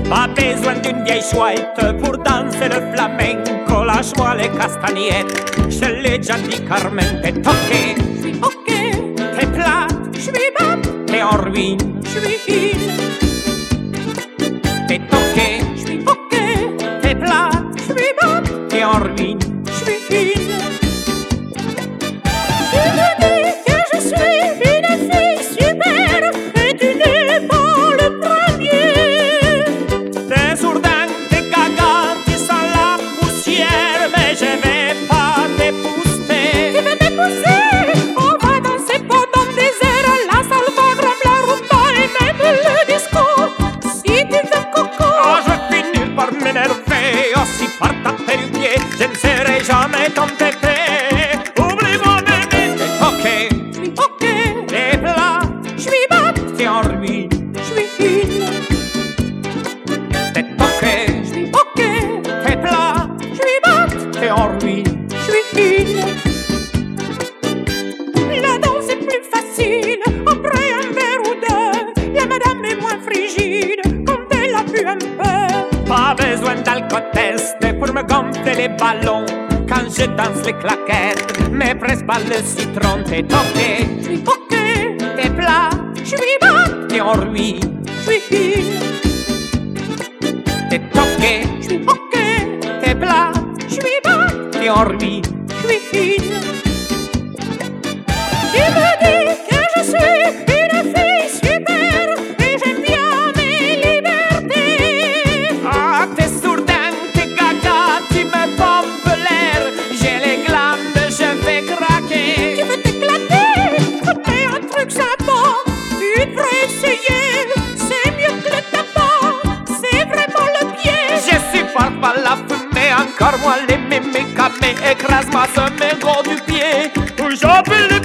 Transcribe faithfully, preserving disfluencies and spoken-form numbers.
Pas besoin d'une vieille chouette pour danser le flamenco. Lâche-moi les castagnettes, je l'ai déjà dit Carmen. T'es toqué, j'suis ok. T'es plate, j'suis bonne. T'es en ruine, j'suis fine. T'es toqué, j'suis ok. T'es plate, j'suis bonne. T'es en ruine, j'suis fine. Tu me dis que je suis une fille super et tu n'es pas le premier. T'es sourdin, t'es gaga, tu sens la poussière, mais je vais pas t'épouster. Tu veux m'épouser? On va danser pendant des heures, la salva, grimpe, la rumba et même le disco. Si tu veux coco, Oh, je vais finir par m'énerver, aussi par taper du pied, je ne serai jamais ton tété. Oublie-moi bébé, t'es toqué, j'suis ok, t'es plat, j'suis bonne, t'es en ruine. j'suis fine. T'es toqué, J'suis ok, t'es plat, j'suis bonne, t'es en ruine. j'suis fine. La danse est plus facile après un verre ou deux. La madame est moins frigide quand elle a bu un peu. Pas besoin d'alcotest pour me gonfler les ballons. Quand je danse les claquettes, mais presse pas le citron. T'es toqué, J'suis ok, t'es plat, j'suis bonne, t'es en ruine. j'suis fine. T'es toqué, J'suis ok, t'es plat, j'suis bonne, t'es en ruine. j'suis fine. Tu me dis que je suis une fille super et j'aime bien mes libertés. Ah, t'es sourdin, t'es gaga, tu me pompes l'air. J'ai les glandes, je vais craquer. Tu veux t'éclater? Mais un truc sympa, tu devrais essayer. C'est mieux que le tabac, c'est vraiment le pied. Je supporte pas la fumée, encore moins les mémécamés. Écrase-moi ce mégot du pied. J'appelle